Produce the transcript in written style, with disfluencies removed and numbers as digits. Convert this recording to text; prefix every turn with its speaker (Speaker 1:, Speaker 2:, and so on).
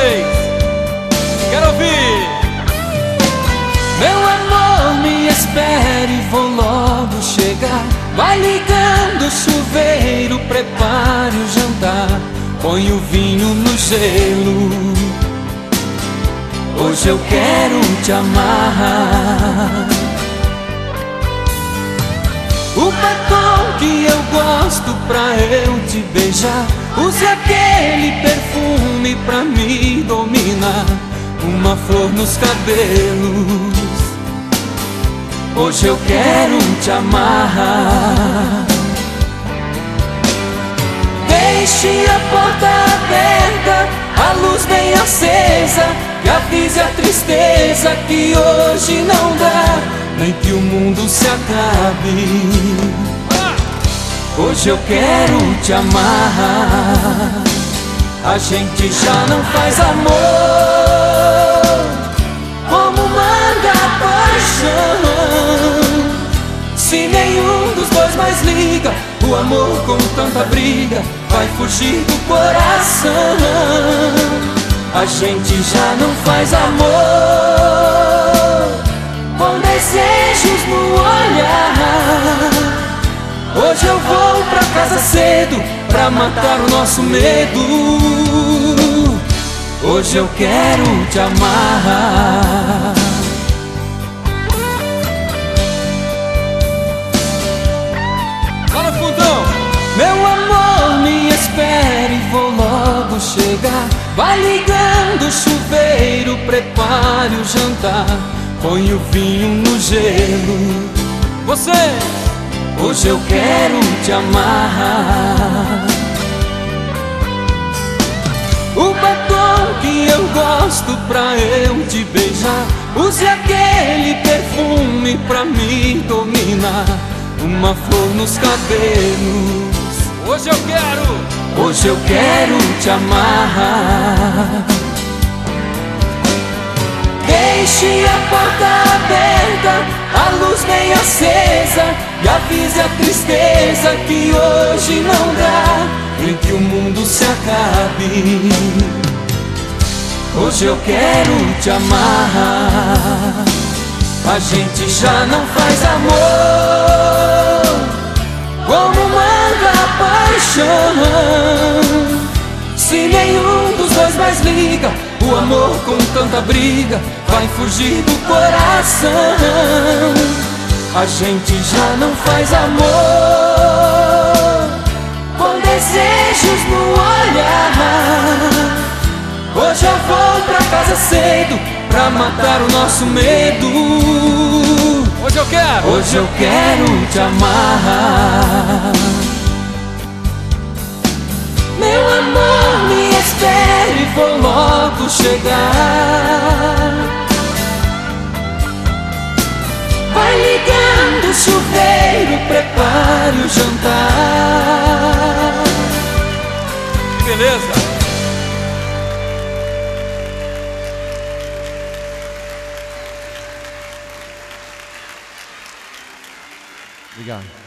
Speaker 1: vocês. Quero ouvir.
Speaker 2: Meu amor, me espere, vou logo chegar. Vai ligando o chuveiro, prepare o jantar. Põe o vinho no gelo. Hoje eu quero te amar. O batom que eu gosto pra eu te beijar. Use aquele perfume pra me dominar. Uma flor nos cabelos. Hoje eu quero te amar. Deixe a porta aberta, a luz bem acesa, que avise a tristeza que hoje não dá, nem que o mundo se acabe. Hoje eu quero te amar. A gente já não faz amor como manda a paixão. Se nenhum dos dois mais liga, o amor com tanta briga vai fugir do coração. A gente já não faz amor com desejos no olhar. Hoje eu vou pra casa cedo pra matar o nosso medo. Hoje eu quero te amar.
Speaker 1: Fala, fundão.
Speaker 2: Meu amor, me espere, vou logo chegar. Vai ligando o chuveiro, prepare o jantar. Põe o vinho no gelo.
Speaker 1: Você.
Speaker 2: Hoje eu quero te amar. O batom que eu gosto pra eu te beijar. Use aquele perfume pra me dominar. Uma flor nos cabelos.
Speaker 1: Hoje eu quero.
Speaker 2: Hoje eu quero te amar. Deixe a porta aberta, a luz bem acesa, e avise a tristeza que hoje não dá, nem que o mundo se acabe. Hoje eu quero te amar. A gente já não faz amor como manda a paixão. Se nenhum dos dois mais liga, o amor com tanta briga vai fugir do coração. A gente já não faz amor com desejos no olhar. Hoje eu vou pra casa cedo pra matar o nosso medo.
Speaker 1: Hoje eu quero.
Speaker 2: Hoje eu quero te amar. Meu amor, me espere, vou logo chegar. Vai ligando o chuveiro, prepare o jantar.
Speaker 1: Que beleza.
Speaker 3: Obrigado.